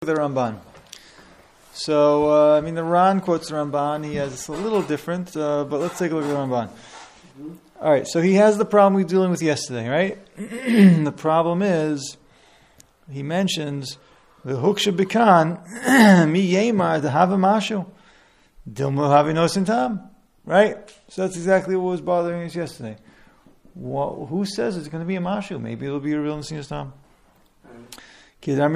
The Ramban. So, the Ran quotes the Ramban. He has a little different, but let's take a look at the Ramban. All right, so he has the problem we were dealing with yesterday, right? The problem is, he mentions, the Huksha Bikan, Mi Yemar, the Hava Mashu, Dilmu Havi Nosin Tam, right? So that's exactly what was bothering us yesterday. Who says it's going to be a Mashu? Maybe it'll be a real Nosin Tam. So the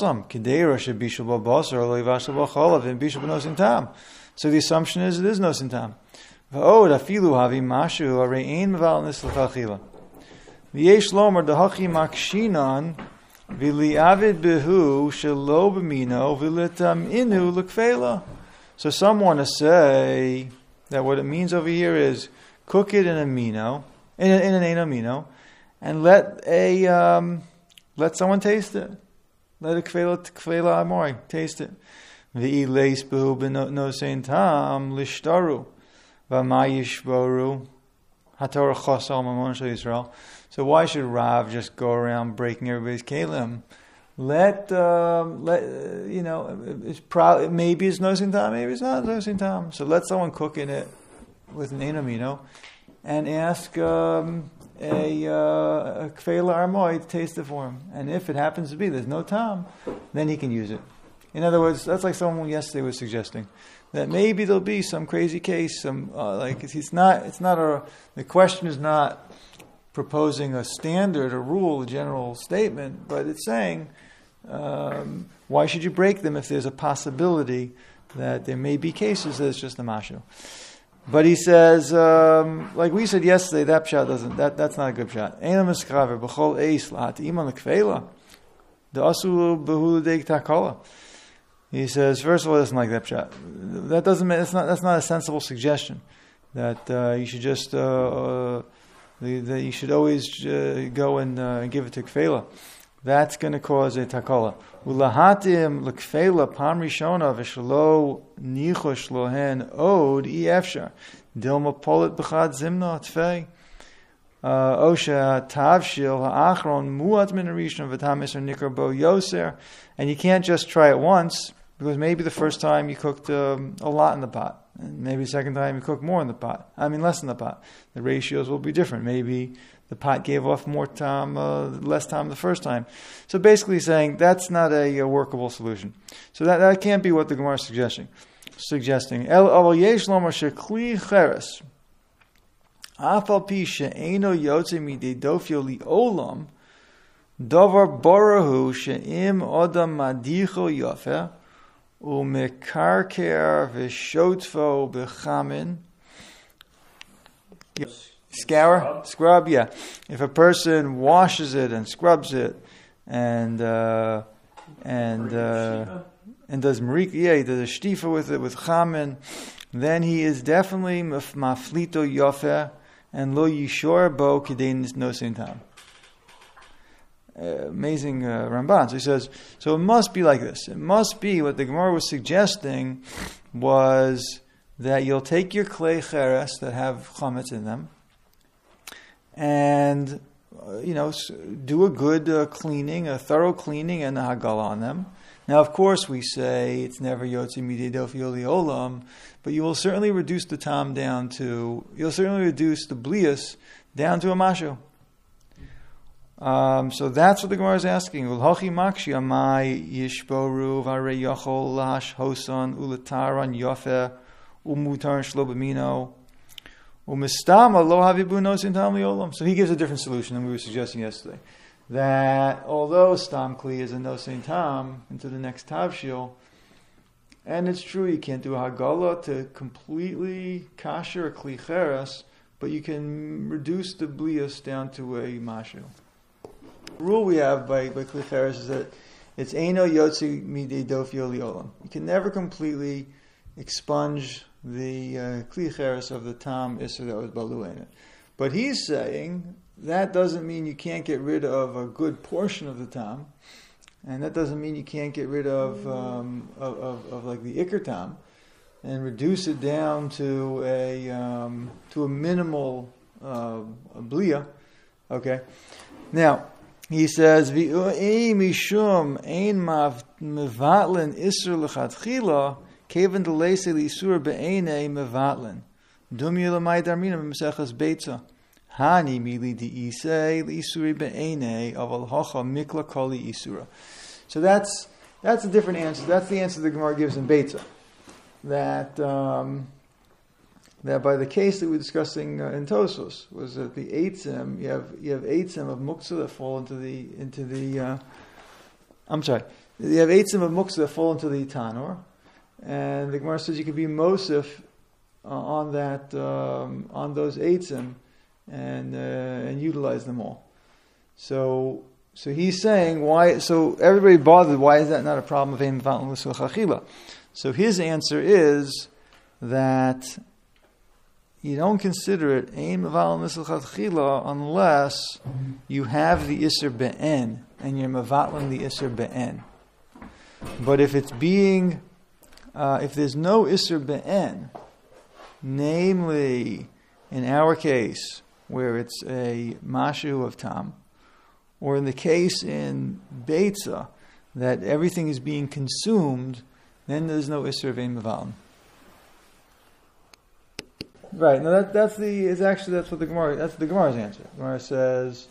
assumption is it is nosin tam. So some want to say that what it means over here is cook it in an amino, and let someone taste it. Let a kveila amori taste it. V'i leis behu b'nosein tam lishtaru v'mayishboru hatorah chosal mamon shel Yisrael. So why should Rav just go around breaking everybody's kelim? Maybe it's nosein tam, maybe it's not nosein tam. So let someone cook in it with an amino and ask a kveila armoy to taste it for him. And if it happens to be there's no tam, then he can use it. In other words, that's like someone yesterday was suggesting that maybe there'll be some crazy case, the question is not proposing a standard, a rule, a general statement, but it's saying, why should you break them if there's a possibility that there may be cases that it's just a mashu? But he says, like we said yesterday, that pshat doesn't. That's not a good pshat. Einam eskaver b'chol eis la'atim on the kveila, the asul behulu deik takala. He says, first of all, it doesn't like that pshat. That doesn't. That's not a sensible suggestion. That you should just that you should always go and give it to kveila. That's going to cause a takala. Ulahatim l'kfeila pam rishona v'shelo nichosh lohen od efshar dilma polit b'chad zimna tfei osha tavshil ha'achron muat min harishon v'tam iser nikar bo yoser. And you can't just try it once, because maybe the first time you cooked a lot in the pot, and maybe the second time you cooked more in the pot. Less in the pot. The ratios will be different. Maybe the pot gave off more time, less time the first time. So basically saying that's not a workable solution. So that can't be what the Gemara is suggesting. El aval yesh lomar shekli cheres afal pi she'eno yotze midei dofyo li'olam davar barahu she'im odam madicho yafeh umekarker v'shotfo b'chamin. Scrub, yeah. If a person washes it and scrubs it and does marika, he does a shtifa with it with chamin, then he is definitely maflito yofeh and lo yishor bo kidein nosein tam. Amazing Ramban. So he says, so it must be like this. It must be what the Gemara was suggesting was that you'll take your clay cheres that have chametz in them, and do a good cleaning, a thorough cleaning, and a hagala on them. Now, of course, we say it's never yotzi midei dofyo li'olam, but you will certainly reduce the tam down to. You'll certainly reduce the blias down to a mashu. So that's what the Gemara is asking. Ulhachi makshi amai yishboru v'arei yachol lash hosan ulataran yofeh umutar shlo b'mino. So he gives a different solution than we were suggesting yesterday. That although stam kli is a nosein tam into the next tavshil, and it's true you can't do a hagala to completely kasher a kli cheres, but you can reduce the blias down to a mashu. The rule we have by kli cheres is that it's eino yotzi midei dofyo li'olam. You can never completely expunge the kli cheres of the tam iser that was balu in it. But he's saying that doesn't mean you can't get rid of a good portion of the tam, and that doesn't mean you can't get rid of like the ikar tam and reduce it down to a minimal blia. Okay, now he says, "V'ei mishum ein mevatlin isur lechatchila kevan delese l'isur be'enei mevatlin dum yilamai darmina b'mesechas beitza hani mili di'isei l'isuri be'enei aval hacha mikla koli isura." So that's a different answer. That's the answer the Gemara gives in Beitza. That by the case that we were discussing in Tosos was that the eitzim, you have eitzim of muktzah that fall into the I'm sorry, you have eitzim of muktzah that fall into the tanor, and the Gemara says you could be mosif on that on those eitzim and utilize them all. So he's saying why? So everybody bothered. Why is that not a problem of ein mevatlin l'sul chachila? So his answer is that you don't consider it ein mevatlin l'sul chachila unless you have the iser be'en and you're mevatlin the iser be'en. But if it's being, if there's no iser be'en, namely in our case where it's a mashu of tam, or in the case in Beitza that everything is being consumed, then there's no Isser of Ein Mevatlin. Right. Now that's what the Gemara's answer. The Gemara says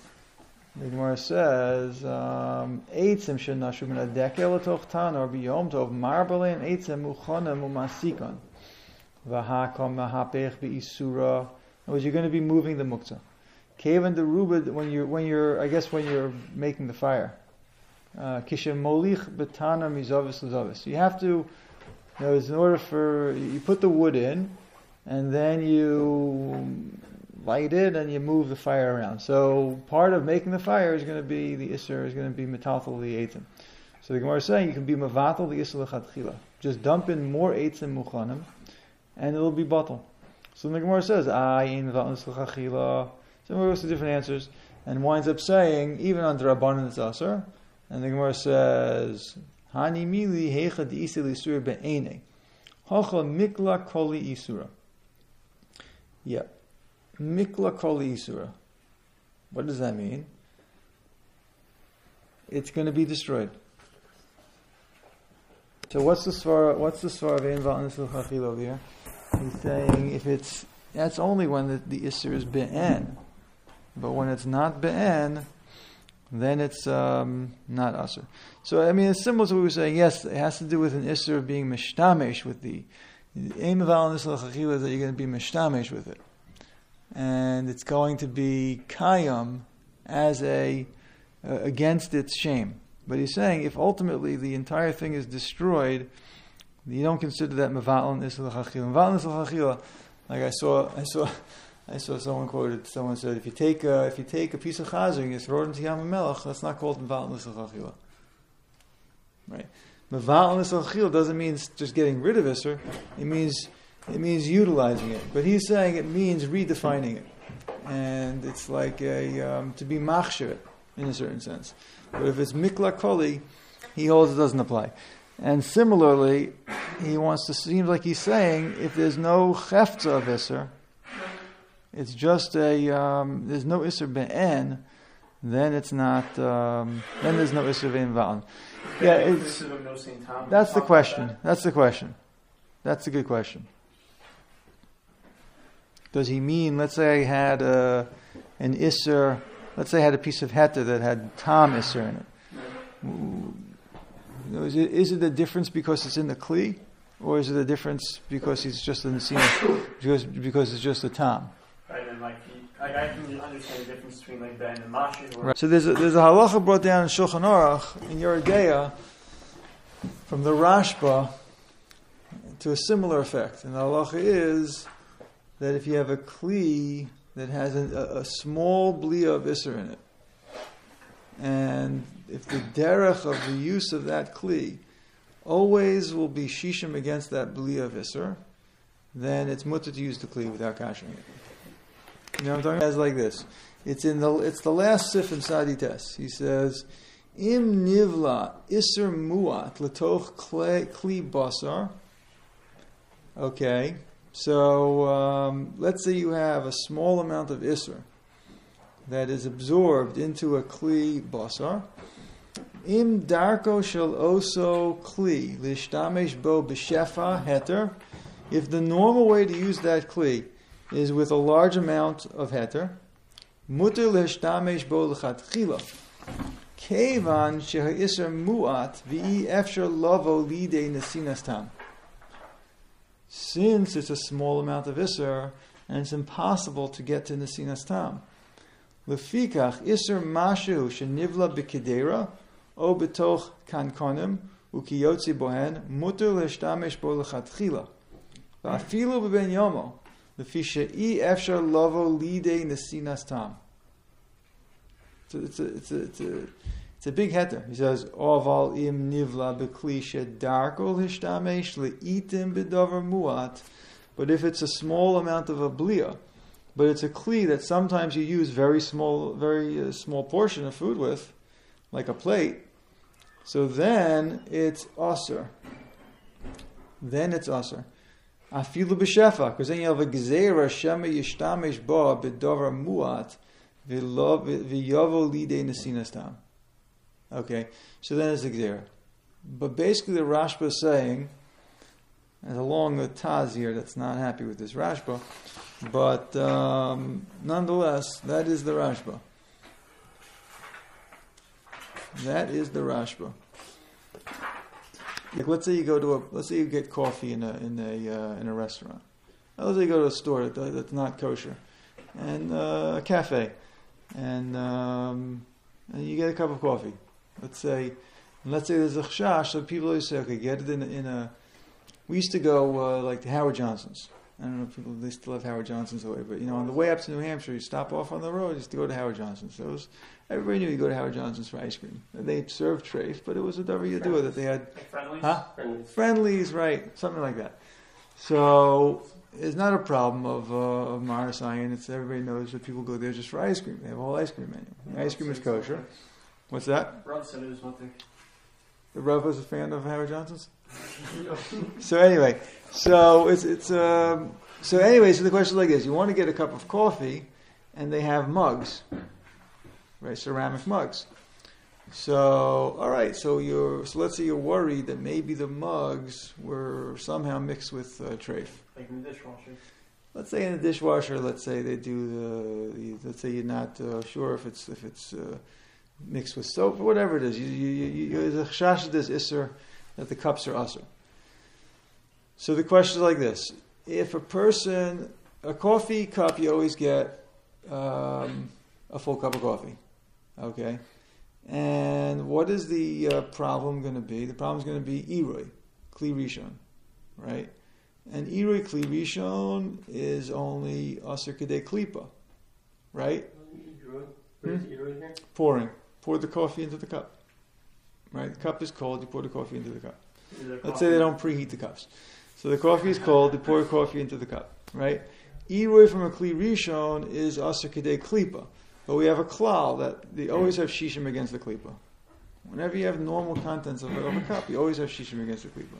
Eitzim shenashu min hadekel letoch tanor biyom tov marbalein eitzim muchonem umasikon v'hakam mahapech be'isura. In other words, you're going to be moving the muktzah. Kavan derubah when you're making the fire. Kishem molich betana mizavis l'zavis. You have to, in order for you put the wood in, and then you light it and you move the fire around. So part of making the fire is going to be the isser is going to be metaltal the eitzim. So the Gemara is saying you can be mevatel the isser lechatchila. Just dump in more eitzim muchanim, and it'll be batal. So the Gemara says ein mevatel lechatchila. So we goes to different answers and winds up saying even under Rabbanan it's aser. And the Gemara says hani mili hecha di'isa l'isura be'enei hacha mikla koli isura. Yeah, mikla koli isura. What does that mean? It's going to be destroyed. So what's the svara of ein mevatlin l'sul chachila over here? He's saying that's only when the isur is be'en. But when it's not be'en, then it's not asur. So I mean, it's similar to what we were saying. Yes, it has to do with an isur of being mishtamesh with the ein mevatlin l'sul chachila, that you're going to be mishtamesh with it, and it's going to be kayam as against its shame. But he's saying if ultimately the entire thing is destroyed, you don't consider that mevatlin l'sul chachila. Mevatlin l'sul chachila, like I saw someone quoted. Someone said, if you take a piece of chazer and you throw it into Yam HaMelech, that's not called mevatlin l'sul chachila. Right? Mevatlin l'sul chachila doesn't mean just getting rid of iser. It means utilizing it. But he's saying it means redefining it, and it's like to be machshir in a certain sense. But if it's mikla koli, he holds it doesn't apply. And similarly, seems like he's saying if there's no cheftza of iser, it's just there's no isser be'en, then it's not, then there's no isser be'en va'an. Yeah, that's the question. That's a good question. Does he mean, let's say I had an isser, let's say I had a piece of heter that had tam isser in it. Is it a difference because it's in the kli? Or is it a difference because he's just in the scene, because it's just a tam? Right, and I can understand the difference between like Ben and Mashi. Right. So there's a halacha brought down in Shulchan Aruch in Yeridea from the Rashba to a similar effect. And the halacha is that if you have a kli that has a small blia of iser in it, and if the derech of the use of that kli always will be shishim against that blia of iser, then it's mutter to use the kli without kashering it. You know what I'm talking about? It's like this. It's the last sif in Sadi Tes. He says, Im nivla iser muat letoch kli basar. Okay, so let's say you have a small amount of iser that is absorbed into a kli basar. Im darko shel oso kli lishtamesh bo b'shefa heter. If the normal way to use that kli is with a large amount of heter, muter lishtamesh bo l'chatchila. Kevan sheha'isr mu'at v'i efshar lavo lidei nesinas tam. Since it's a small amount of isser, and it's impossible to get to nesinas tam. Lefikach isser mashu shenivla b'kedera o betoch kankonim ukiyotzi bohen muter lishtamesh bo l'chatchila. Va'afilu b'ben yomo lefi she'i efshar lavo lidei nesinas tam. It's a big heter. He says, "Oval im nivla beklisha darkol hishtamesh leitim bedavar muat." But if it's a small amount of a blia, but it's a kli that sometimes you use very small portion of food with, like a plate, so then it's aser. Afilu b'shefa, because then you have a gzeira shema yishtamesh ba bedavar muat. V'yavo lidei nesinas tam. Okay, so then it's the gzera. But basically the Rashba is saying, there's a long Taz here that's not happy with this Rashba, but nonetheless, that is the Rashba. That is the Rashba. Like, let's say you get coffee in a restaurant. Let's say you go to a store that's not kosher, and a cafe. And you get a cup of coffee. Let's say there's a chashash, so people always say, okay, get it in a. We used to go like to Howard Johnson's. I don't know if they still have Howard Johnson's away, but on the way up to New Hampshire, you stop off on the road, you used to go to Howard Johnson's. So everybody knew you go to Howard Johnson's for ice cream. They served treif, but it was a davar yadua that they had. Friendlies? Friendlies, right? Something like that. So it's not a problem of Maris Ayin. It's everybody knows that people go there just for ice cream. They have a whole ice cream menu. The ice cream is kosher. What's that? Rav said it was one thing. The Rav was a fan of Howard Johnson's. So anyway, so the question is like this: you want to get a cup of coffee, and they have mugs, right? Ceramic mugs. So all right, so let's say you're worried that maybe the mugs were somehow mixed with treif. Like in the dishwasher. Let's say in the dishwasher. Let's say they do let's say you're not sure if it's mixed with soap or whatever it is. The chashash is isser that the cups are usher. So the question is like this: if a coffee cup, you always get a full cup of coffee, okay? And what is the problem going to be? The problem is going to be irui, kli rishon, right? And irui kli rishon is only aser kedei klipa, right? Pouring. Pour the coffee into the cup. Right? The cup is cold, you pour the coffee into the cup. Let's say they don't preheat the cups. So the coffee is cold, you pour coffee into the cup. Right? Irui from a kli rishon is aser kedei klipa. But we have a klal that they always have shishim against the klipa. Whenever you have normal contents of a cup, you always have shishim against the klipa.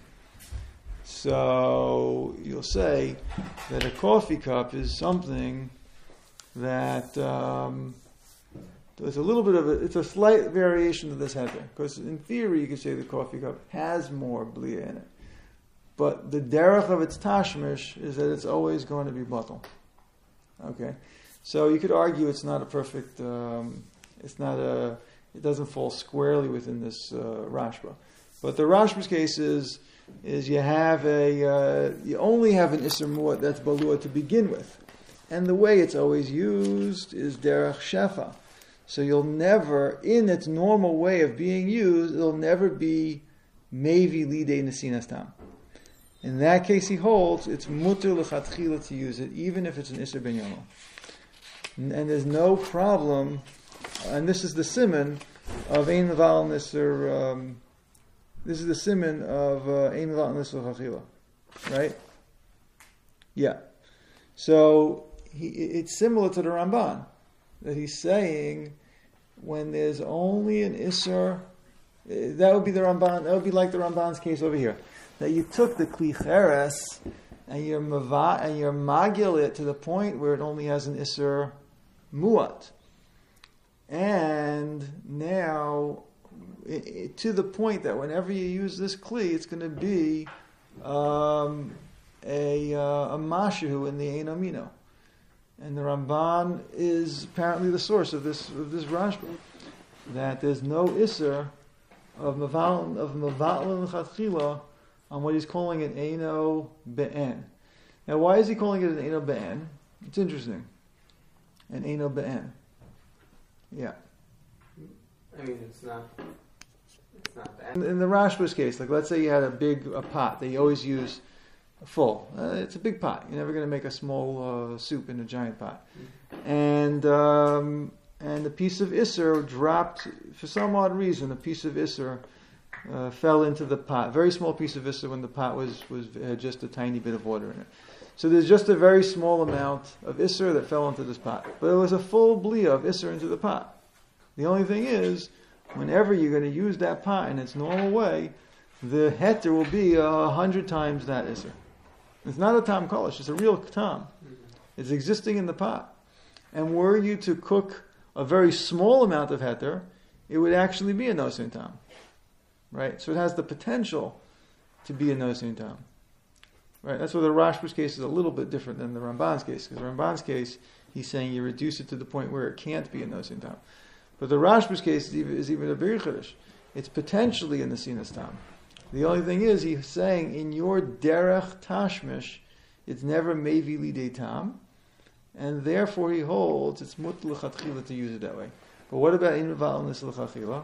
So you'll say that a coffee cup is something that there's a little bit of it's a slight variation of this heter. Because in theory, you could say the coffee cup has more blia in it. But the derech of its tashmish is that it's always going to be batal. Okay? So you could argue it's not a perfect, it doesn't fall squarely within this Rashba. But the Rashba's case is you have you only have an Isser Mu'at that's balua to begin with. And the way it's always used is derech shefa. So you'll never, in its normal way of being used, it'll never be mevi lidei nesinas tam. In that case, he holds it's muter lechatchila to use it, even if it's an Isser ben yomo. And there's no problem, and this is the siman of ein leval nisser. This is the siman of ein leval nisser chachila, right? Yeah. So it's similar to the Ramban that he's saying when there's only an isser, that would be the Ramban. That would be like the Ramban's case over here, that you took the kli cheres and you're magil it to the point where it only has an isser muat. And now, to the point that whenever you use this kli, it's going to be a mashu in the ein amino. And the Ramban is apparently the source of this Rashba, that there's no isser of mevatlin l'chatchila on what he's calling an eino be'en. Now, why is he calling it an eino be'en? It's interesting. An eino be'en. Yeah. I mean, it's not bad. In the Rashba's case, like let's say you had a pot that you always use full. It's a big pot. You're never going to make a small soup in a giant pot. And the piece of Isser dropped, for some odd reason, a piece of Isser fell into the pot. Very small piece of Isser when the pot had just a tiny bit of water in it. So there's just a very small amount of Isser that fell into this pot. But it was a full blia of Isser into the pot. The only thing is, whenever you're going to use that pot in its normal way, the heter will be 100 times that Isser. It's not a tam kolish, it's a real tam. It's existing in the pot. And were you to cook a very small amount of heter, it would actually be a nosin tam. Right? So it has the potential to be a nosin tam. Right? That's why the Rashba's case is a little bit different than the Ramban's case. Because the Ramban's case, he's saying you reduce it to the point where it can't be a nosin tam. But the Rashba's case is even a bir chiddush. It's potentially a nesinas tam. The only thing is, he's saying in your derech tashmish, it's never mevi lidei tam, and therefore he holds it's mut l'chatchila to use it that way. But what about in mevalnis l'chatchila?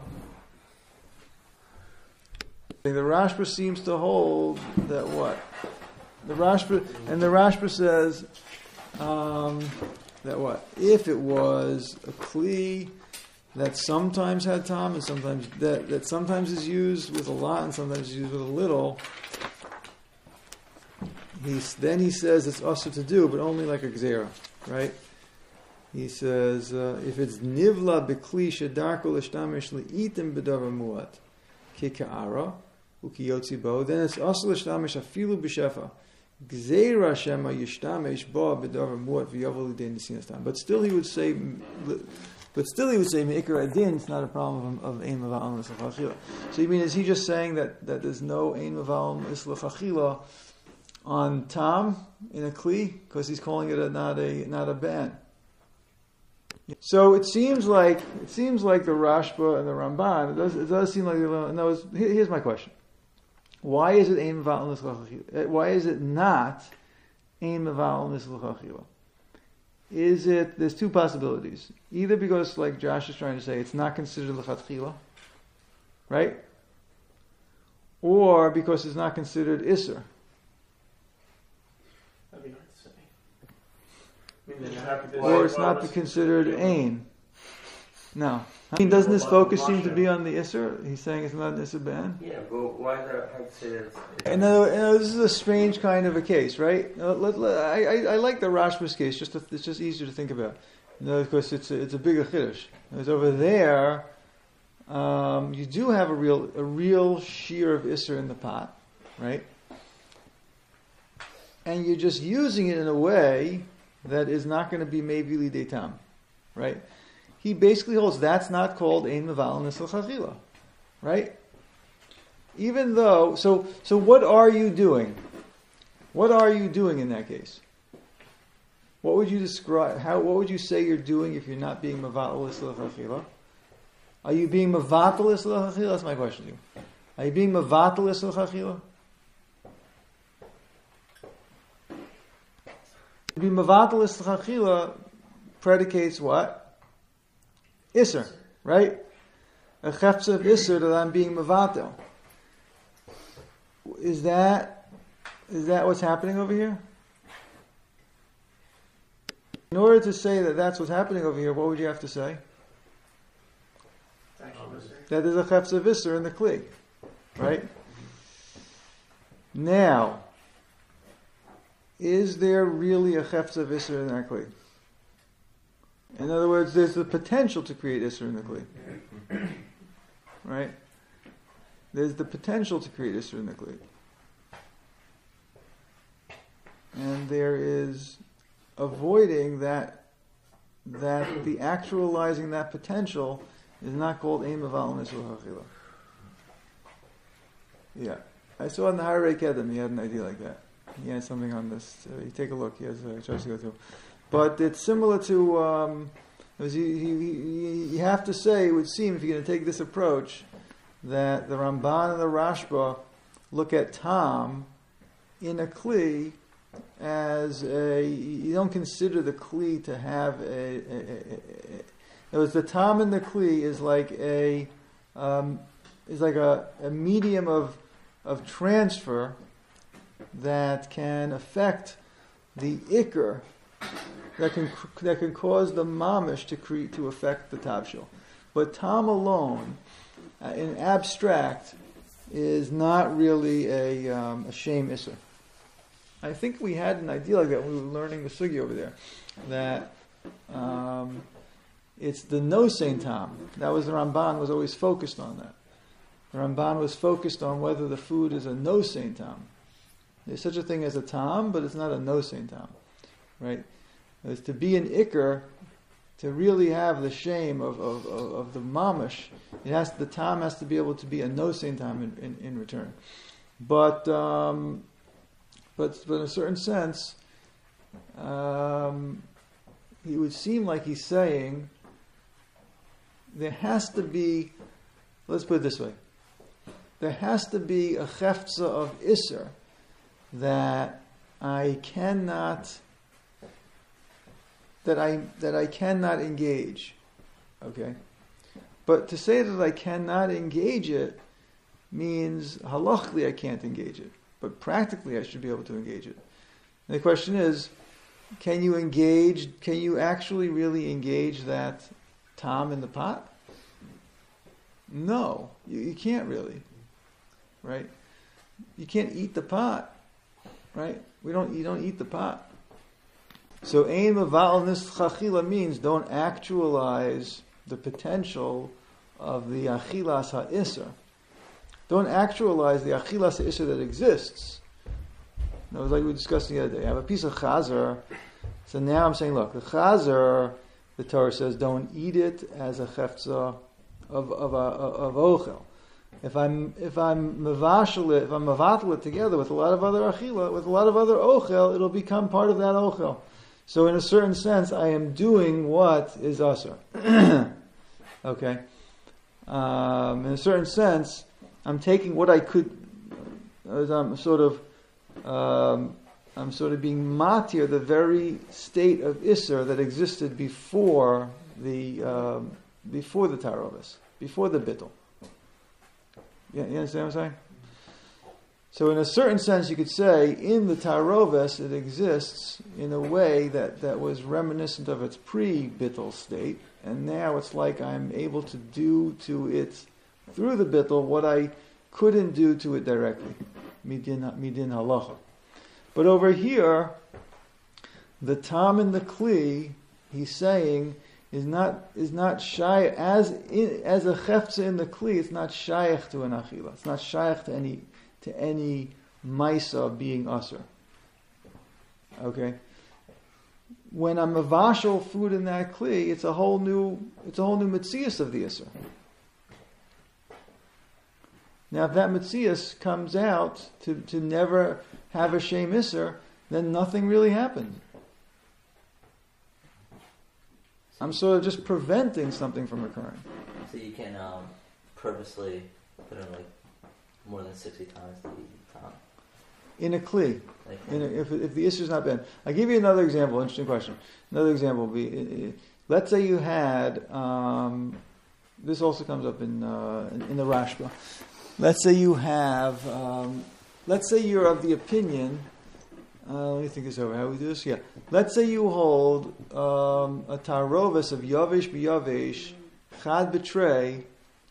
The Rashba seems to hold that what? The Rashba says that what? If it was a kli that sometimes had tam and sometimes that sometimes is used with a lot and sometimes is used with a little, then he says it's also to do, but only like a gzera, right? He says if it's nivla bekli shedarko l'shtamish le'itim b'davar muat kika'ara ukiyotzi bo, then it's also l'shtamish afilu b'shefa gzera shema yishtamish bo b'davar muat v'yavol l'dei nesinas tam. But still he would say me'ikar adin, it's not a problem of ein mava'al l'chachila. So you mean, is he just saying that there's no ein mava'al l'chachila on tam in a kli because he's calling it not a ban? So it seems like the Rashba and the Ramban. It does seem like here's my question: why is it ein mava'al l'chachila? Why is it not ein mava'al l'chachila? Is it, there's two possibilities. Either because, like Josh is trying to say, it's not considered l'chatchila, right? Or because it's not considered isser. That'd be hard to say. Or it's not considered ain. No. I mean, doesn't his focus seem to be on the isser? He's saying it's not an isser ban? Yeah, but why do I have to say that? And this is a strange kind of a case, right? I like the Rashba's case. It's just easier to think about. Because it's a bigger chiddush. Because over there, you do have a real shear of isser in the pot, right? And you're just using it in a way that is not going to be mevi lidei tam, right? He basically holds that's not called ein mevalin l'chachila, right? Even though, so what are you doing? What are you doing in that case? What would you describe? What would you say you're doing if you're not being mevalis l'chachila? Are you being mevatalis l'chachila? That's my question to you. Are you being mevatalis l'chachila? To be mevatalis l'chachila predicates what? Isser, right? A chefza of Isser that I'm being mevatel. Is that what's happening over here? In order to say that that's what's happening over here, what would you have to say? That there's a chefza of Isser in the kli, right? Now, is there really a chefza of Isser in that kli? In other words, there's the potential to create Isser in the kli. Right? There's the potential to create Isser in the kli. And there is avoiding that that the actualizing that potential is not called Ein Meval Nisur Hachila. Yeah. I saw in the Harei Kedem, he had an idea like that. He had something on this. You take a look. He has a choice to go through. But it's similar to, you have to say, it would seem, if you're going to take this approach, that the Ramban and the Rashba look at Tam in a Kli as you don't consider the Kli to have the Tam in the Kli is like a medium of transfer that can affect the Iker, that can cause the Mamish to affect the Tavshil. But Tam alone, in abstract, is not really a shame Isser. I think we had an idea like that when we were learning the Sugi over there, that it's the no-sein Tam. That was the Ramban was always focused on that. The Ramban was focused on whether the food is a no-sein Tam. There's such a thing as a Tam, but it's not a no-sein Tam. Right? It's to be an Iker, to really have the shame of the mamish, the Tam has to be able to be a no-sein Tam in return. But in a certain sense, he would seem like he's saying there has to be, let's put it this way, there has to be a cheftza of Isser that I cannot engage. Okay? But to say that I cannot engage it means halachically I can't engage it. But practically I should be able to engage it. And the question is, can you actually really engage that Tam in the pot? No, you can't really. Right? You can't eat the pot. Right? You don't eat the pot. So Ein Meval Nisur Hachila means don't actualize the potential of the Achilas HaIsser. Don't actualize the Achilas HaIsser that exists. It was like we were discussing the other day. I have a piece of chazer, so now I'm saying, look, the chazer, the Torah says, don't eat it as a cheftza of ochel. If I'm mevatel it together with a lot of other achila, with a lot of other ochel, it'll become part of that ochel. So in a certain sense, I am doing what is asur. Okay? In a certain sense, I'm taking what I could, I'm sort of being matir the very state of Isser that existed before the Tarovis, before the Bittul. You understand what I'm saying? So in a certain sense, you could say, in the Tarovis, it exists in a way that was reminiscent of its pre-Bittul state, and now it's like I'm able to do to it, through the Bittul, what I couldn't do to it directly. Midin halacha. But over here, the Tam and the Kli, he's saying, is not shy as a cheftza in the Kli. It's not shaykh to an achila. It's not shaykh to any maisa being asur. Okay. When I'm mavashal food in that Kli, it's a whole new metzias of the isur. Now, if that metzias comes out to never have a shame isur, then nothing really happened. I'm sort of just preventing something from occurring. So you can purposely put in like more than 60 times the Tam. In a Kli. If the issue is not bent. I'll give you another example, interesting question. Another example would be, let's say you had, this also comes up in the Rashba. Let's say you have, let's say you're of the opinion, let me think this over, how we do this? Yeah. Let's say you hold a tarovis of yavesh b'yavesh, chad b'trei,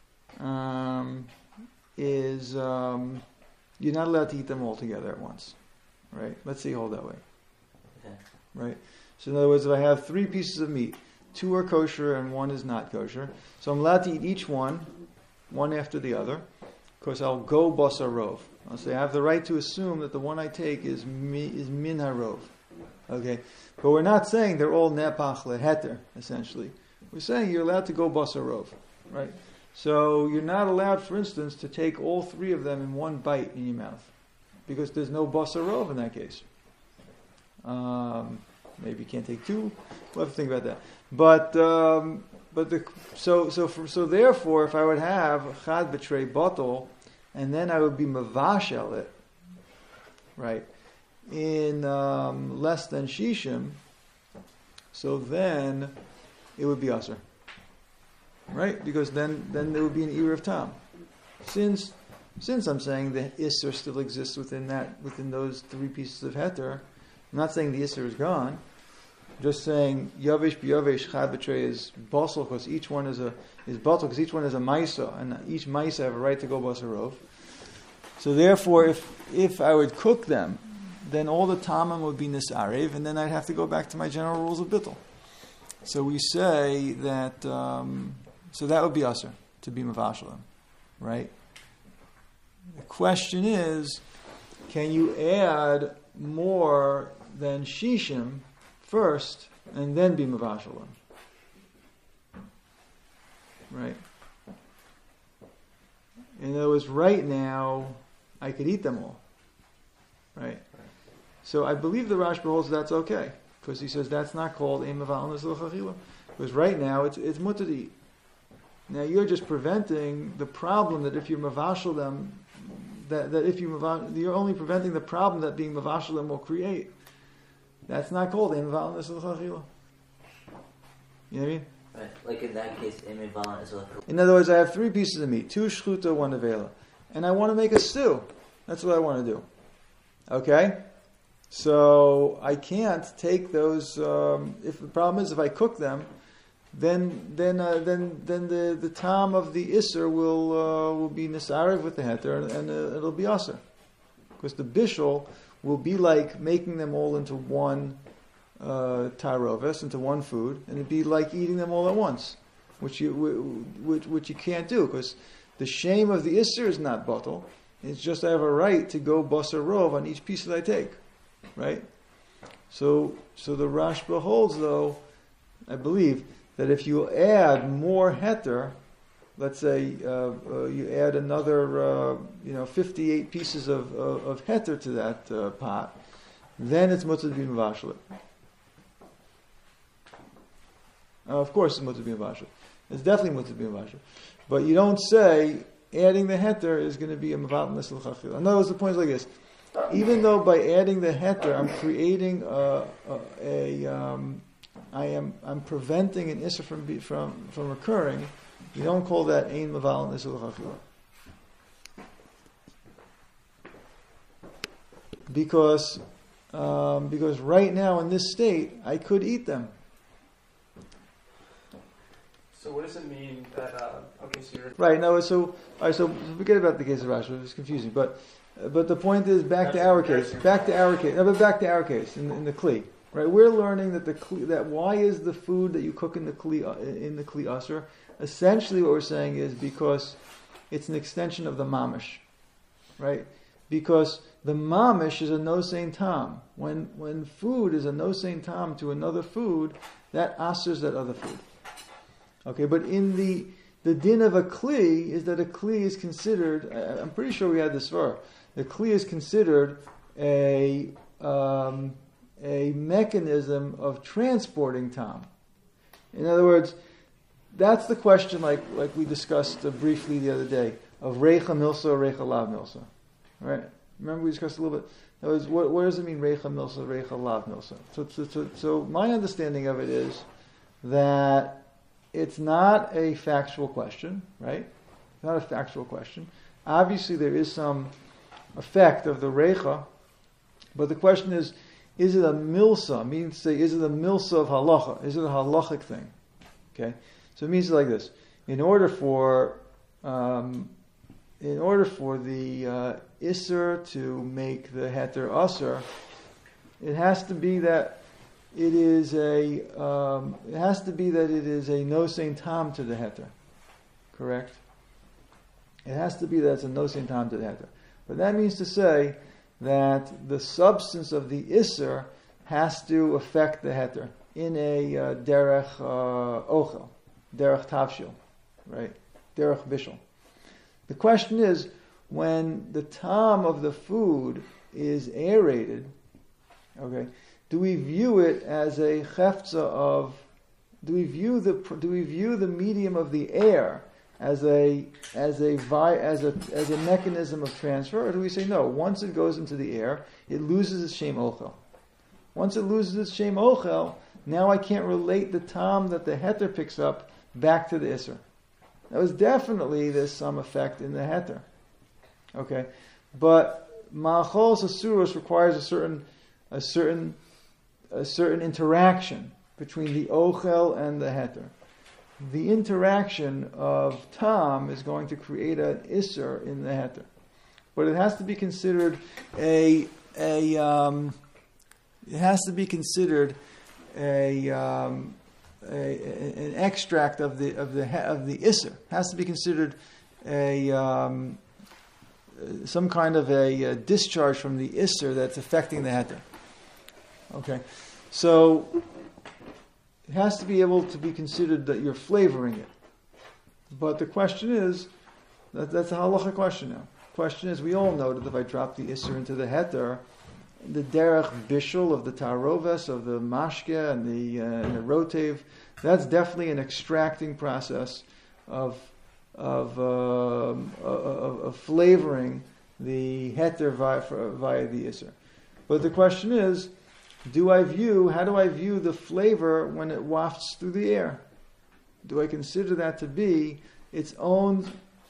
is, you're not allowed to eat them all together at once. Right? Let's say you hold that way. Okay. Right? So in other words, if I have 3 pieces of meat, 2 are kosher and 1 is not kosher, so I'm allowed to eat each one after the other. Of course, I'll go basar rov. I'll say I have the right to assume that the one I take is min harov. Okay, but we're not saying they're all nepach leheter. Essentially, we're saying you're allowed to go basar rov, right? So you're not allowed, for instance, to take all three of them in one bite in your mouth, because there's no basar rov in that case. Maybe you can't take two. We'll have to think about that. So therefore, if I would have chad b'trei bottle, and then I would be mavashel it, right, in less than shishim, so then it would be aser, right? Because then there would be an ear of tam. Since I'm saying the isser still exists within those three pieces of heter, I'm not saying the isser is gone. I'm just saying yavish b'yavish chad b'trei is basal because each one is batal because each one is a maisa, and each maisa have a right to go basar rov. So therefore, if I would cook them, then all the tamim would be nisarev, and then I'd have to go back to my general rules of bittul. So we say that, so that would be aser, to be mavashalim, right? The question is, can you add more than shishim first, and then be mavashalim? Right? In other words, right now, I could eat them all. Right? So I believe the Rashba holds that's okay, because he says that's not called ein mevalin l'sil chachila. Because right now it's mutter to eat. Now you're just preventing the problem that if you mavashal them, that if you're only preventing the problem that being mavashal them will create. That's not called ein mevalin l'sil chachila. You know what I mean? Right. Like in that case, ein mevalin is like. In other words, I have three pieces of meat, two shchuta, one avela, and I want to make a stew. That's what I want to do. Okay? So I can't take those. If the problem is if I cook them, then the tam of the isser will be nisarev with the heter, and it'll be aser, because the bishul will be like making them all into one taroves, into one food, and it'd be like eating them all at once, which you can't do, because the shame of the isser is not batal. It's just I have a right to go basar rov on each piece that I take. Right? So the Rashba holds, though, I believe, that if you add more heter, let's say you add another 58 pieces of heter to that pot, then it's mutter to be mavashal. Of course it's mutter to be mavashal. It's definitely mutter to be mavashal. But you don't say adding the heter is going to be a mevalin l'sil chachila. In other words, the point is like this. Even though by adding the heter, I'm creating I'm preventing an issur from occurring, you don't call that ein mevalin l'sil chachila. Because right now in this state, I could eat them. So what does it mean that? Okay, so you're right. No, so forget about the case of Rashi. It's confusing, but the point is back to our case. Back to our case in the kli. Right, we're learning that that why is the food that you cook in the kli aser? Essentially, what we're saying is because it's an extension of the mamish, right? Because the mamish is a nosein tam. When food is a nosein tam to another food, that asers that other food. Okay, but in the din of a kli is that a kli is considered. I'm pretty sure we had this far. The kli is considered a mechanism of transporting tam. In other words, that's the question, like we discussed briefly the other day, of reicha milsa or reicha lav milsa. Right? Remember we discussed a little bit. In other words, what does it mean reicha milsa, reicha lav milsa? So my understanding of it is that it's not a factual question, right? It's not a factual question. Obviously, there is some effect of the reicha, but the question is it a milsa? Meaning to say, is it a milsa of halacha? Is it a halachic thing? Okay, so it means like this: in order for the isser to make the heter aser, it has to be that it is a nosein tam to the heter. Correct? It has to be that it's a nosein tam to the heter. But that means to say that the substance of the isser has to affect the heter in a derech ochel, derech tavshil, right? Derech bishul. The question is, when the tam of the food is aerated, okay, do we view it as a chefza of? Do we view the medium of the air as a mechanism of transfer, or do we say no? Once it goes into the air, it loses its shem ochel. Once it loses its shem ochel, now I can't relate the tam that the heter picks up back to the isser. That was definitely there's some effect in the heter, okay, but ma'achos asuros requires a certain interaction between the ochel and the heter. The interaction of tam is going to create an isser in the heter, but it has to be considered an extract of the isser. It has to be considered some kind of a discharge from the isser that's affecting the heter. Okay, so it has to be able to be considered that you're flavoring it. But the question is, that's a halacha question now. The question is, we all know that if I drop the isser into the heter, the derech bishul of the taroves, of the mashke and the rotev, that's definitely an extracting process of flavoring the heter via the isser. But the question is, how do I view the flavor when it wafts through the air? Do I consider that to be its own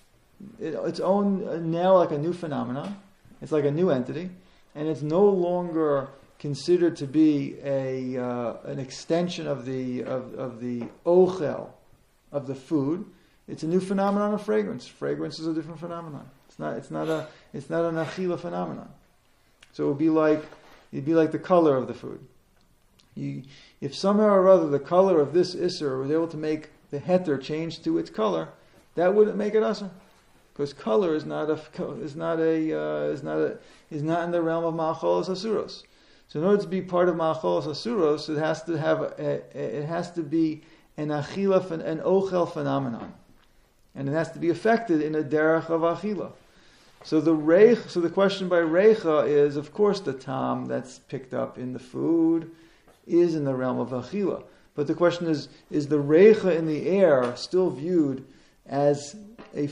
now like a new phenomenon? It's like a new entity, and it's no longer considered to be an extension of the ochel of the food. It's a new phenomenon of fragrance. Fragrance is a different phenomenon. It's not an achila phenomenon. So it'd be like the color of the food. If somehow or other the color of this isser was able to make the heter change to its color, that wouldn't make it asr, because color is not in the realm of ma'acholos asuros. So in order to be part of ma'acholos asuros, it has to be an achila, an ochel phenomenon, and it has to be affected in a derech of achila. So the question by reicha is, of course, the tam that's picked up in the food is in the realm of achila. But the question is the reicha in the air still viewed as a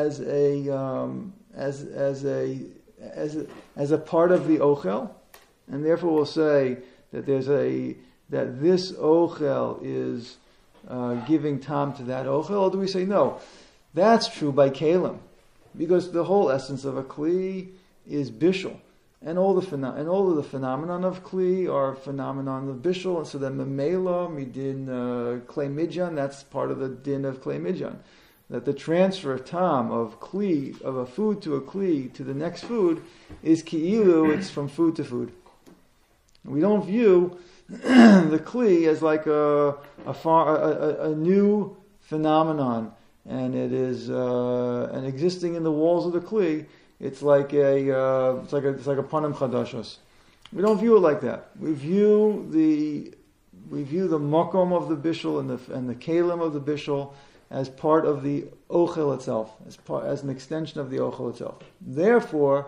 part of the ochel? And therefore we'll say that that this ochel is giving tam to that ochel, or do we say no? That's true by kalim. Because the whole essence of a kli is bishul, and all of the phenomenon of kli are phenomenon of bishul, and so then memela midin klei midjan, that's part of the din of klei midjan, that the transfer of tam of kli, of a food to a kli to the next food, is ki'ilu, it's from food to food. We don't view the kli as like a new phenomenon, and it is and existing in the walls of the kli. It's like a panim chadashos. We don't view it like that. We view the makom of the bishul and the kalim of the bishul as part of the ochel itself, as an extension of the ochel itself. Therefore,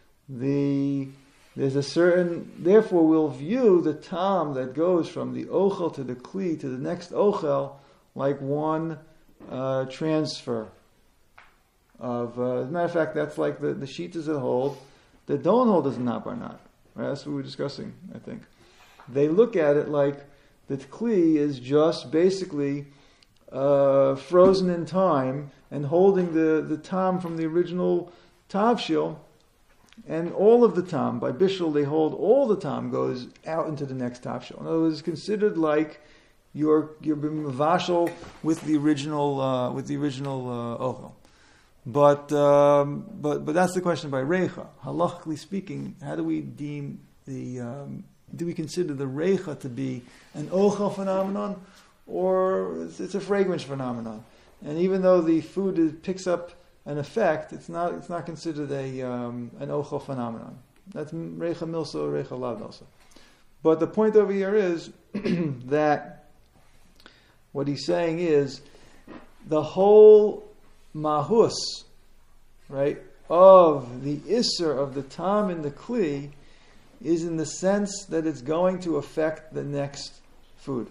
Therefore, we'll view the tam that goes from the ochel to the kli to the next ochel like one transfer of. As a matter of fact, that's like the shitas that hold. That don't hold as not barnat. Right? That's what we were discussing, I think. They look at it like the kli is just basically frozen in time and holding the tam from the original tavshil. And all of the tam, by bishul, they hold all the tam goes out into the next tavshil. In other words, it's considered like you're being mavashal with the original ochel. But that's the question by reicha. Halachically speaking, how do we deem do we consider the reicha to be an ochel phenomenon, or it's a fragrance phenomenon? And even though the food picks up an effect, it's not considered an ochel phenomenon. That's reicha milsa, reicha lav milsa. But the point over here is that what he's saying is the whole mahus, right, of the isser of the tam and the kli is in the sense that it's going to affect the next food.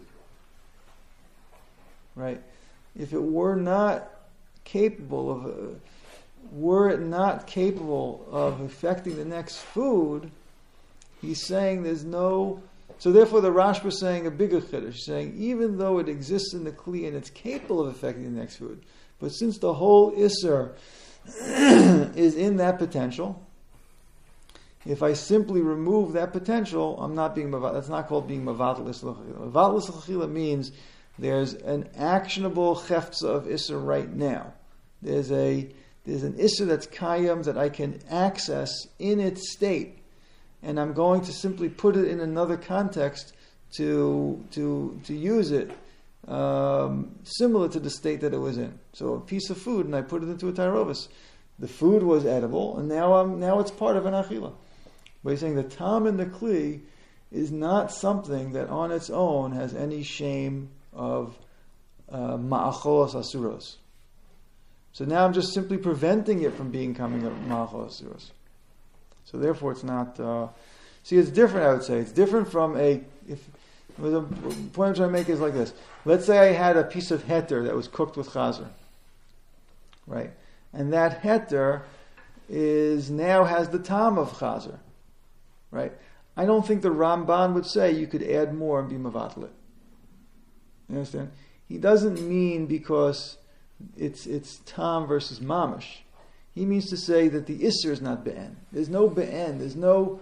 Right? If it were not capable of affecting the next food, he's saying there's no. So therefore, the Rashba is saying a bigger chiddush, saying even though it exists in the kli and it's capable of affecting the next food, but since the whole isser is in that potential, if I simply remove that potential, I'm not being mavad. That's not called being mavad l'slachila. Mavad l'slachila means there's an actionable cheftza of isser right now. There's an isser that's kayam that I can access in its state, and I'm going to simply put it in another context to use it, similar to the state that it was in. So a piece of food, and I put it into a tyrovis. The food was edible, and now it's part of an achila. But he's saying the tam and the kli is not something that on its own has any shame of ma'acholos asuros. So now I'm just simply preventing it from becoming a ma'acholos asuros. So therefore, it's not. See, it's different. I would say it's different from the point I'm trying to make is like this. Let's say I had a piece of heter that was cooked with chazer, right? And that heter now has the tam of chazer, right? I don't think the Ramban would say you could add more and be mavatlet. You understand? He doesn't mean because it's tam versus mamish. He means to say that the isser is not be'en. There's no be'en. There's no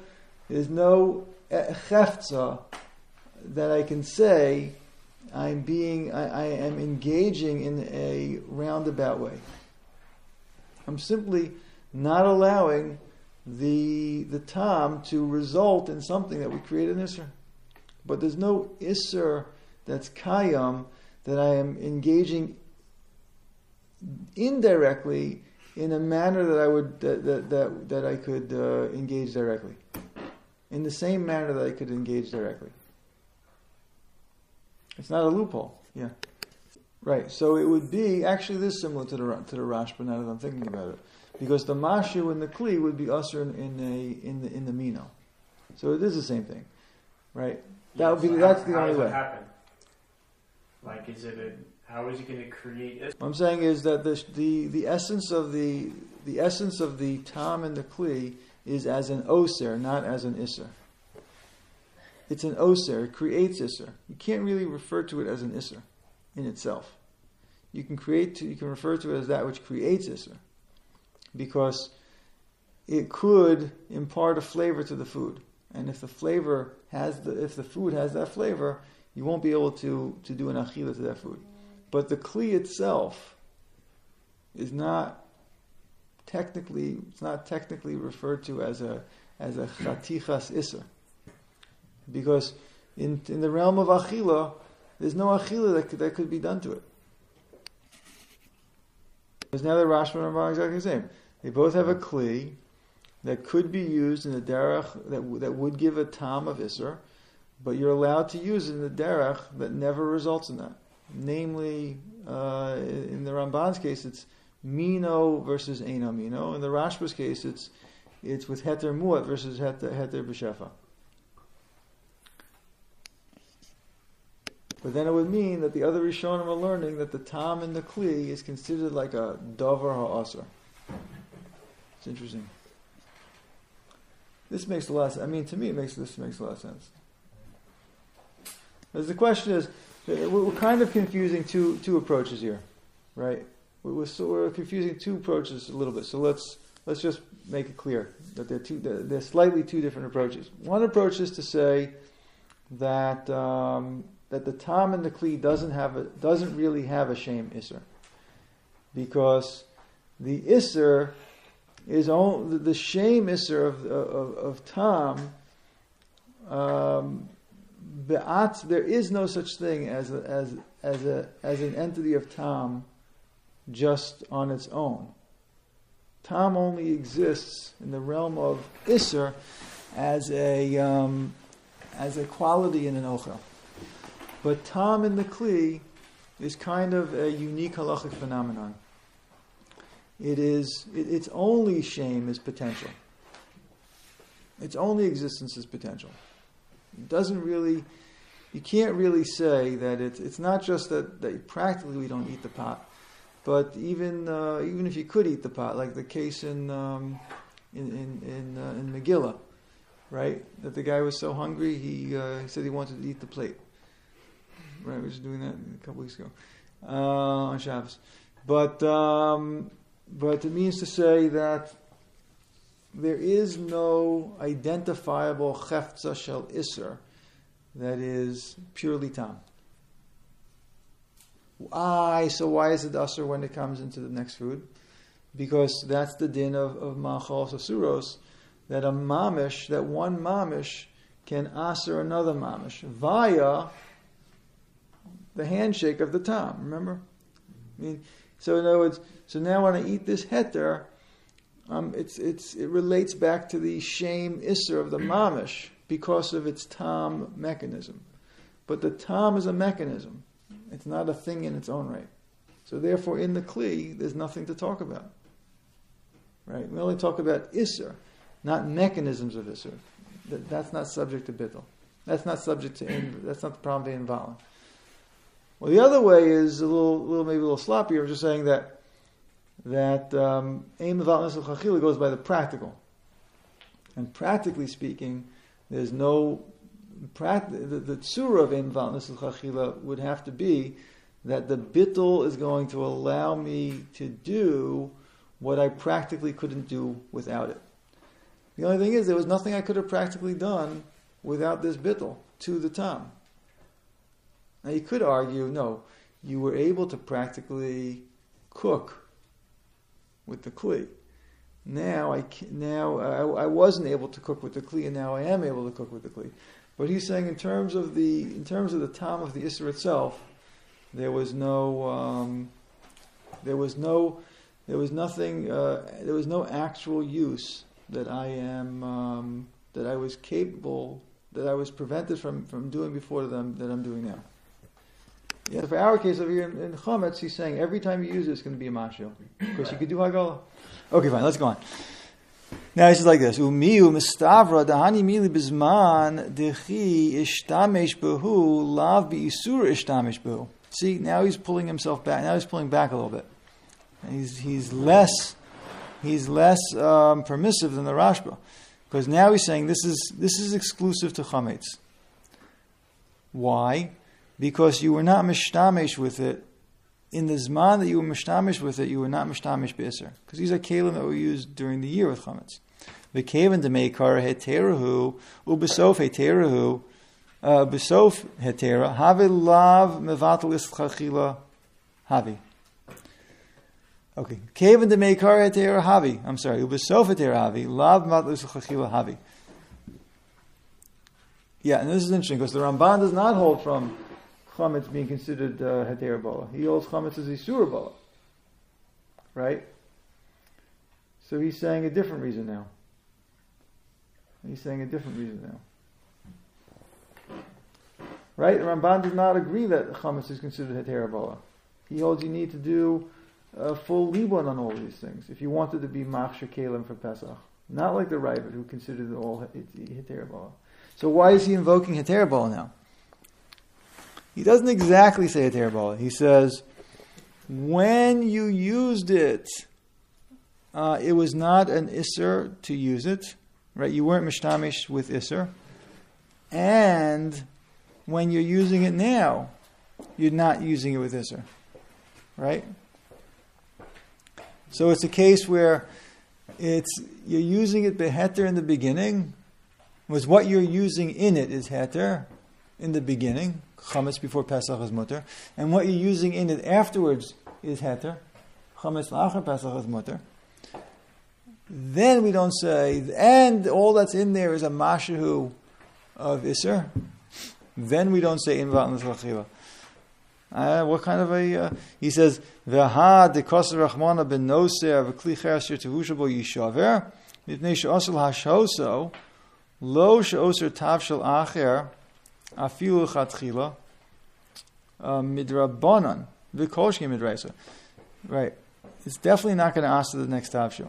cheftza that I can say I am engaging in a roundabout way. I'm simply not allowing the tam to result in something that would create an isser. But there's no isser that's kayam that I am engaging indirectly in a manner that I would that I could engage directly, in the same manner that I could engage directly. It's not a loophole, yeah, right. So it would be actually this similar to the Rashba now that I'm thinking about it, because the mashu and the kli would be usher in the mino, so it is the same thing, right? That's the only way. Happen? Like, how is it going to create? What I'm saying is that the essence of the tam and the kli is as an oser, not as an isser. It's an oser. It creates isser. You can't really refer to it as an isser in itself. You can refer to it as that which creates isser, because it could impart a flavor to the food, and if the food has that flavor, you won't be able to do an achila to that food. But the kli itself is not technically referred to as a chatichas isser, because in the realm of achila, there's no achila that could be done to it. Because now the Rashba and Ramban are exactly the same. They both have a kli that could be used in a derech that would give a tam of isser, but you're allowed to use it in the derech that never results in that. Namely, in the Ramban's case, it's mino versus eino mino. In the Rashba's case, it's with heter muat versus heter b'shefa. But then it would mean that the other Rishonim are learning that the tam and the kli is considered like a davar ha'asr. It's interesting. This makes a lot of sense. I mean, to me, this makes a lot of sense. Because the question is, we're kind of confusing two approaches here, right? We're confusing two approaches a little bit. So let's just make it clear that they're slightly two different approaches. One approach is to say that the tam and the kli doesn't really have a shame isser, because the isser is only the shame isser of tam. There is no such thing as an entity of tam just on its own. Tam only exists in the realm of isser as a as a quality in an ochel. But tam in the kli is kind of a unique halachic phenomenon. Its only shame is potential. Its only existence is potential. It doesn't really, you can't really say that it's not just that practically we don't eat the pot, but even if you could eat the pot, like the case in Megillah, right? That the guy was so hungry he said he wanted to eat the plate. Right, we were just doing that a couple weeks ago on Shabbos. But it means to say that there is no identifiable cheftza shel iser that is purely tam. So why is it aser when it comes into the next food? Because that's the din of machos asuros, that one mamish can aser another mamish via the handshake of the tam. Remember? So in other words, now when I eat this heter, it relates back to the shame isser of the mamish because of its tam mechanism. But the tam is a mechanism; it's not a thing in its own right. So therefore, in the kli, there's nothing to talk about. Right? We only talk about isser, not mechanisms of isser. That's not subject to bittul. That's not subject to. That's not the problem being involved. Well, the other way is maybe a little sloppier. I'm just saying that aim meval nisel chachila goes by the practical, and practically speaking, there's no the tzura of aim meval nisel chachila would have to be that the bittul is going to allow me to do what I practically couldn't do without it. The only thing is, there was nothing I could have practically done without this bittul to the tam. Now you could argue, no, you were able to practically cook with the kli. Now I wasn't able to cook with the kli, and now I am able to cook with the kli. But he's saying in terms of the tam of the isser itself, there was no actual use that I was capable, that I was prevented from doing before them that I'm doing now. Yeah, for our case over here in Chametz, he's saying every time you use it, it's going to be a mashil. Because you could do Hagala. Okay, fine, let's go on. Now he says like this: Umiu mistavra dahani mili bizman dechi ishtamesh behu lav biisur ishtamesh behu. See, now he's pulling himself back. Now he's pulling back a little bit. He's less permissive than the Rashba, because now he's saying this is exclusive to Chametz. Why? Because you were not mishtamish with it in the zman that you were mishtamish with it. You were not mishtamish b'isser, because these are kelim that were used during the year with chametz. The kelim demeikar heterahu ubesof heterahu besof hetera havi lav mevatel ischachila havi. Okay, kelim demeikar hetera havi. I'm sorry, ubesof hetera havi lav mevatel ischachila havi. Yeah, and this is interesting because the Ramban does not hold from chametz being considered heter bala. He holds chametz as isur bala, right? So he's saying a different reason now. Right? The Ramban does not agree that chametz is considered heter bala. He holds you need to do a full libon on all these things if you wanted to be machshir kelim for Pesach. Not like the Ravid who considered it all heter bala. So why is he invoking heter bala now? He doesn't exactly say heter bala. He says, when you used it, it was not an isser to use it, right? You weren't mishtamish with isser. And when you're using it now, you're not using it with isser, right? So it's a case where you're using it beheter in the beginning, was what you're using in it is heter in the beginning. Chametz before Pesach is mutter, and what you're using in it afterwards is heter. Chametz la'achar Pesach is mutter. Then we don't say, and all that's in there is a mashahu of iser. Then we don't say invat n'tzachila. What kind of a? He says, "V'ha dekoser rachmana ben noser v'kli cherasher tehushabo yishaver mipnei she'osel hashoso Lo she'oser tavshel acher afilu chatchila midrabanan v'kolshki midraisa. Right. It's definitely not going to ask to the next tavshel.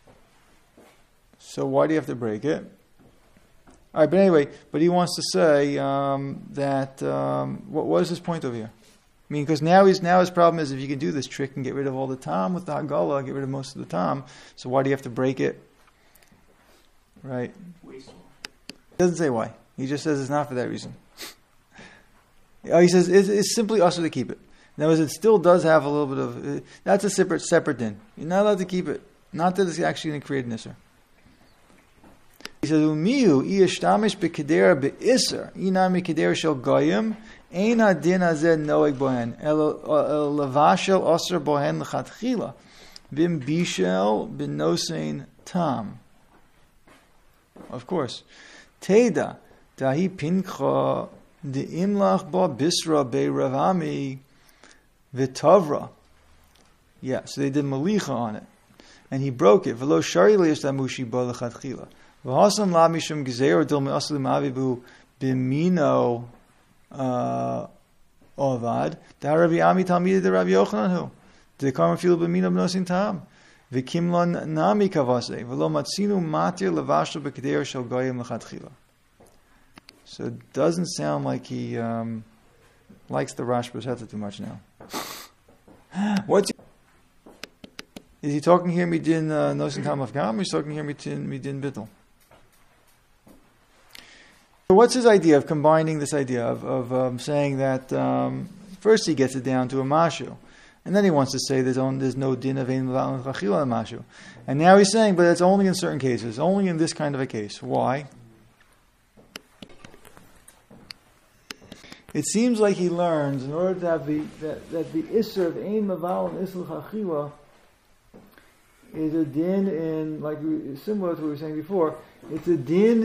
So why do you have to break it? All right, but anyway, but he wants to say what is his point over here? I mean, because now his problem is if you can do this trick and get rid of all the tam with the hagala, get rid of most of the tam, so why do you have to break it? Right? Wasteful. He doesn't say why. He just says it's not for that reason. He says it's simply usher to keep it. In other words, it still does have a little bit of... that's a separate din. You're not allowed to keep it. Not that it's actually going to create an isser. He says, "Umiu iyashtamish bekeder beisser inam bekeder shel goyim eina din hazeh noeg bohen el lavashel osir bohen lechatchila bim bishel benosein tam." Of course, teda dahi pincha de imlach ba bisra be ravami vitavra. Yeah, so they did malicha on it, and he broke it. V'lo shari leishtamushi ba lechatchila. V'hasam la mishum gezeir dil me'asli ma'avibu b'mino ovad. Da Rabbi Ami Talmidei de Rabbi Yochanan hu. De karma fil b'mino b'nosin tam. V'kimlon nami kavase. V'lo matzinu matir levashlo b'kedeir shel goyim lechatchila. So it doesn't sound like he likes the Rashba's Heta too much now. Is he talking here midin nosin tam of gam, or is he talking here midin bittul? So what's his idea of combining this idea of saying that first he gets it down to a mashu, and then he wants to say there's no din of ein l'chachila mashu, and now he's saying, but it's only in certain cases, only in this kind of a case. Why? It seems like he learns in order to have that the isser of ein maval and isser l'chachila is a din in, similar to what we were saying before. It's a din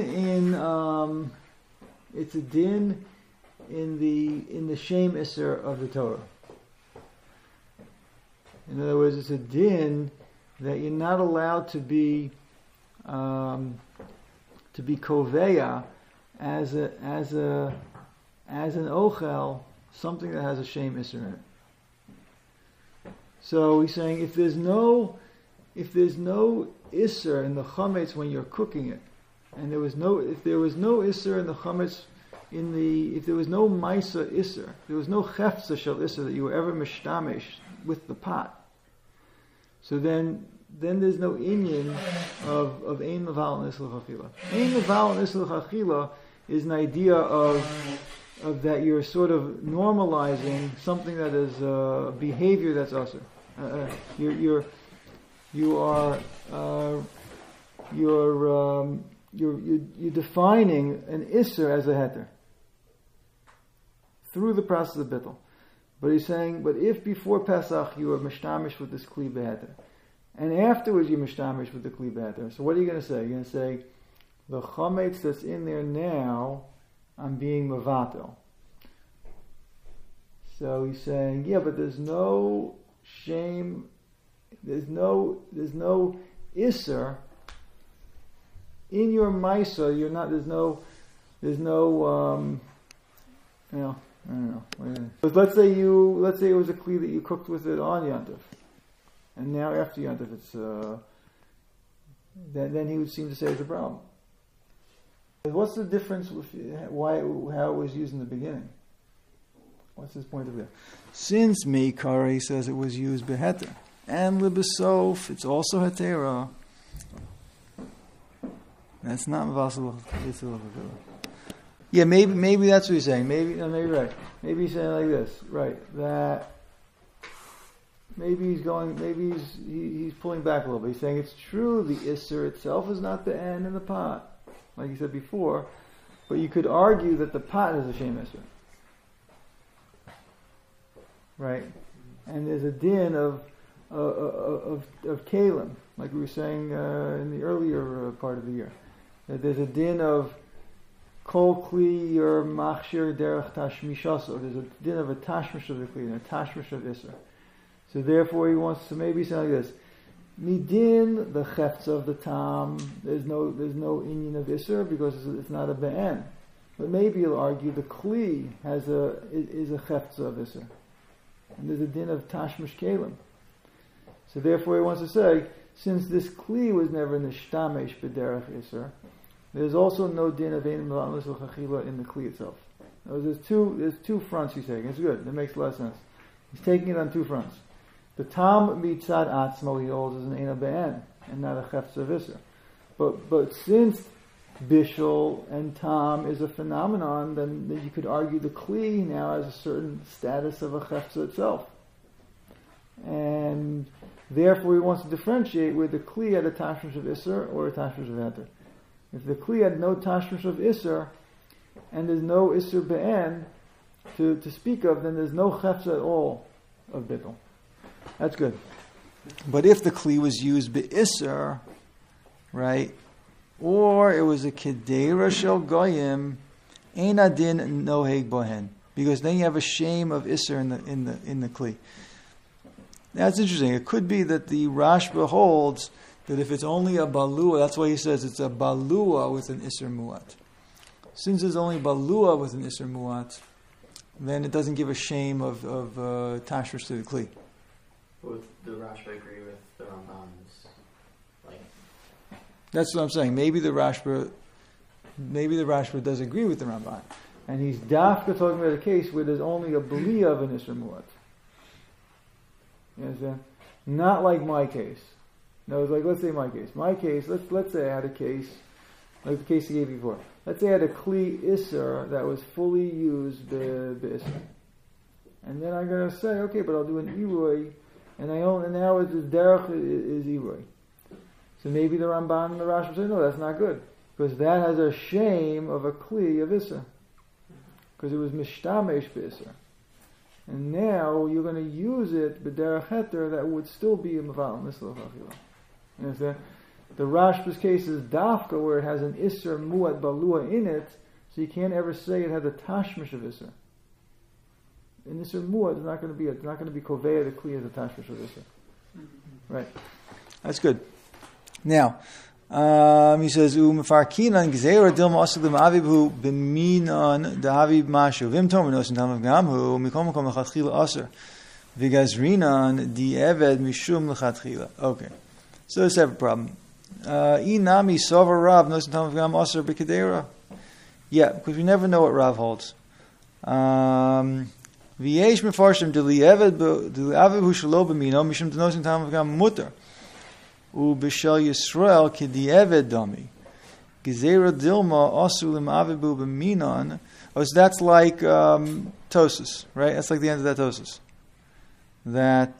in the shame isser of the Torah. In other words, it's a din that you're not allowed to be koveya as an ochel, something that has a shame isser in it. So he's saying if there's no isser in the chametz when you're cooking it, and if there was no isser in the chametz if there was no maisa isser, there was no chefza shel isser that you were ever mishtamish with the pot. So then there's no inyan of ein maval and isl chachila. Ein maval and isl chachila is an idea of that you're sort of normalizing something that is behavior that's usher. You're defining an isser as a heter through the process of bittul. But he's saying, but if before Pesach you are mishtamish with this kli beheter, and afterwards you're mishtamish with the kli beheter, so what are you going to say? You're going to say, the chametz that's in there now, I'm being mavatel. So he's saying, yeah, but there's no shame, there's no isser in your maisa. You're not. There's no. I don't know. But let's say it was a kli that you cooked with it on Yantif, and now after Yantif, it's then he would seem to say it's a problem. What's the difference with how it was used in the beginning? What's his point of view? Since Meikara, he says it was used beheter, and libesof, it's also hetera. That's not vassal. Yeah, maybe that's what he's saying. Maybe right. Maybe he's saying like this, right? That maybe he's pulling back a little bit. He's saying it's true the isser itself is not the end in the pot, like he said before, but you could argue that the pot is a shame isser, right? And there's a din of kalim, like we were saying in the earlier part of the year, that there's a din of kol kli or machshir derech tashmishaso. There's a din of a tashmish of the kli and a tashmish of isser. So therefore he wants to maybe say like this: midin the chefts of the tam. There's no inyan of iser because it's not a be'en. But maybe you'll argue the kli is a chefts of iser, and there's a din of tashmish kelim. So therefore, he wants to say, since this kli was never nishtamesh b'derech iser, there's also no din of ein mevamis l'chachila in the kli itself. There's two fronts he's taking. It's good. It makes a lot of sense. He's taking it on two fronts. The tam mitzad atzmo he holds is an ein be'en and not a chefts of iser. But since bishul and tam is a phenomenon, then you could argue the kli now has a certain status of a chefts itself, and therefore he wants to differentiate where the kli had a tashmish of iser or a tashmish of heter. If the kli had no tashmish of iser and there's no iser be'en to speak of, then there's no chefts at all of bittul. That's good. But if the kli was used be'iser, right, or it was a kedera shel goyim, ein adin noheg bohen, because then you have a shame of iser in the kli. That's interesting. It could be that the Rashba holds that if it's only a balua, that's why he says it's a balua with an iser muat. Since it's only balua with an iser muat, then it doesn't give a shame of tashrish to the kli. Would the Rashba agree with the Rambam's? That's what I'm saying. Maybe the Rashba does agree with the Ramban, and he's dafka talking about a case where there's only a beliya of an iser muat. You understand? Not like my case. No, it's like, let's say my case. My case, let's say I had a case, like the case he gave before. Let's say I had a kli iser that was fully used iser, and then I'm going to say, okay, but I'll do an irui, and now it's derech is irui. So maybe the Ramban and the Rashi say, no, that's not good, because that has a shame of a kli of iser, because it was mishtamesh b'iser. And now you're going to use it b'derech heter that would still be a meval misla chachila. You understand? The Rashba's case is dafka where it has an iser muat balua in it, so you can't ever say it has a tashmish of iser. An iser muat is not going to be koveya the kli as a tashmish of iser. Right. That's good. Now, he says, "U'mefarkinan gzeira dilma asalim avibhu b'minan da'aviv mashu v'imtom v'nosin tamav gamhu mikom mikom lechatchila aser v'gazrinan di'eved mishum lechatchila." Okay, so let's have a problem. Inami sover Rav nosin tamav gam aser b'kedera. Yeah, because we never know what Rav holds. V'yesh mefarshim di'eved di'aviv shelo b'mino mishum denosin tamav gam mutter. Ubishal Yisrael k'di'eved dami gezerah dilma asul imavibu b'minon. Oh, so that's like Tosus, right? That's like the end of that Tosus. That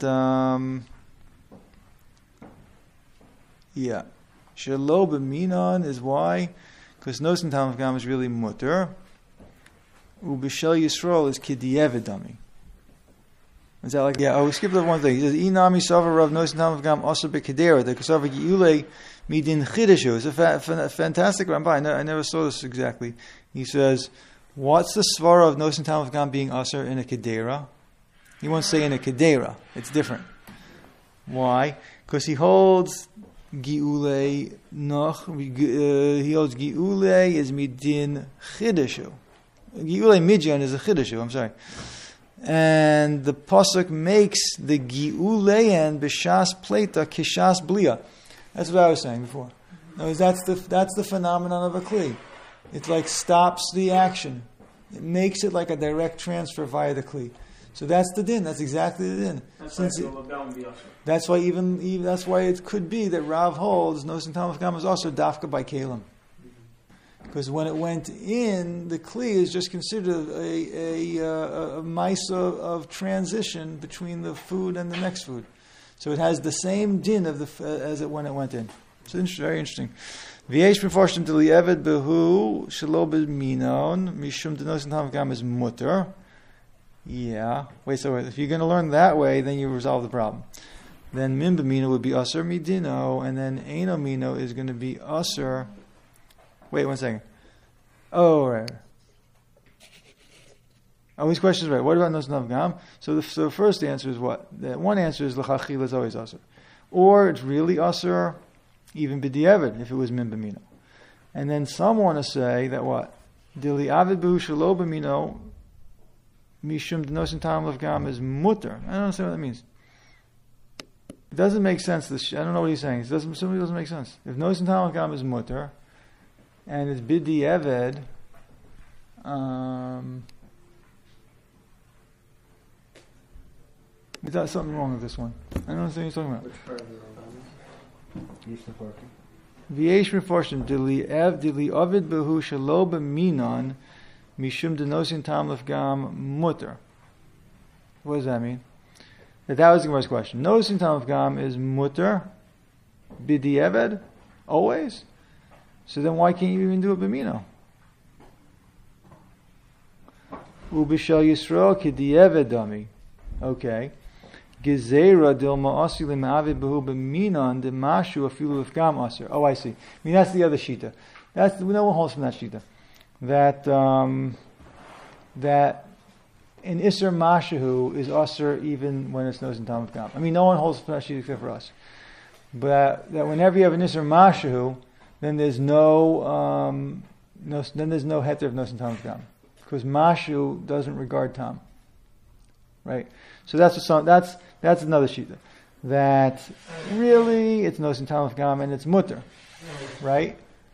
shelo b'minon is why, because nosin tam of gam is really mutter. Ubishal Yisrael is k'di'eved dami. Is that like, we skipped over one thing. He says, Inami Savar Rav Nosin Tam of Gam Asa B'Kedera, the Kasavar Gi'ule Midin Chideshu. It's a fantastic Ramban. I never saw this exactly. He says, what's the Svara of Nosin Tam of Gam being Asa in a Kedera? He won't say in a Kedera. It's different. Why? Because he holds Gi'ule Noch, he holds Gi'ule is Midin Chideshu. Gi'ule Midjan is a Chideshu, I'm sorry. And the pasuk makes the gi'uleyan b'shas pleta kishas blia. That's what I was saying before. That's the phenomenon of a kli. It like stops the action. It makes it like a direct transfer via the kli. So that's the din. That's exactly the din. That's why it could be that Rav holds nosin tamaf gam is also dafka by kalim. Because when it went in, the kli is just considered a mice of transition between the food and the next food. So it has the same din as it when it went in. So very interesting. V'yesh mefarshim deli eved behu shelo b'minon mishum denosin tam gam is mutter. Yeah. Wait. If you're going to learn that way, then you resolve the problem. Then min b'mino would be aser midino, and then eino mino is going to be aser. Wait 1 second. Oh, right. These questions are right. What about Nosin Tav Gam? So the first answer is what? The one answer is L'chachila is always Asr. or it's really asur even b'di'evid if it was min b'mino. And then some want to say that what? Dili avid b'hu shelo b'mino mishum d'nosin tam l'fgam is mutter. I don't understand what that means. It doesn't make sense. I don't know what he's saying. It simply doesn't make sense. If nosin tam l'fgam is mutter, and it's b'di'evid, there's something wrong with this one. I don't understand what he's talking about. Which part of the Rambam? V'yesh meforshim dili ovid behu shelo b'minon mishum denosin tam lefgam mutter. What does that mean? That was the first question. Nosin tam lefgam is mutter b'di'eved always. So then why can't you even do it b'mino? Ubishal Yisrael k'di'eved dami. Okay. Gezerah dilma asili ma'avid behu b'minon demashu afilu lefgam asir. Oh, I see. I mean, that's the other shita. No one holds from that shita. That in Isser Mashahu is asir even when it's nosin tam lefgam. I mean, no one holds from that shita except for us. But that whenever you have an Isser Mashahu, then there's no heter of nosin tam lefgam, because Mashu doesn't regard tam. Right, so that's another shita. That really it's nosin tam lefgam and it's mutter, right?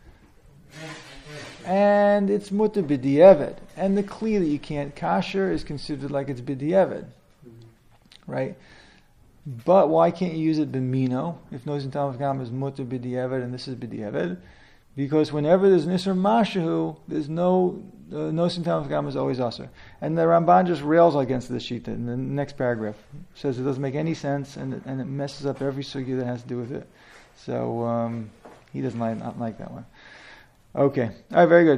And it's mutter b'di'eved, and the kli that you can't kasher is considered like it's b'di'eved, right? But why can't you use it b'mino if nosin tam lefgam is mutter b'di'eved and this is b'di'eved? Because whenever there's an isser mashahu, there's no nosin tam lefgam is always aser. And the Ramban just rails against this shita in the next paragraph. Says it doesn't make any sense and it messes up every sugya that has to do with it. So he doesn't like that one. Okay, all right, very good.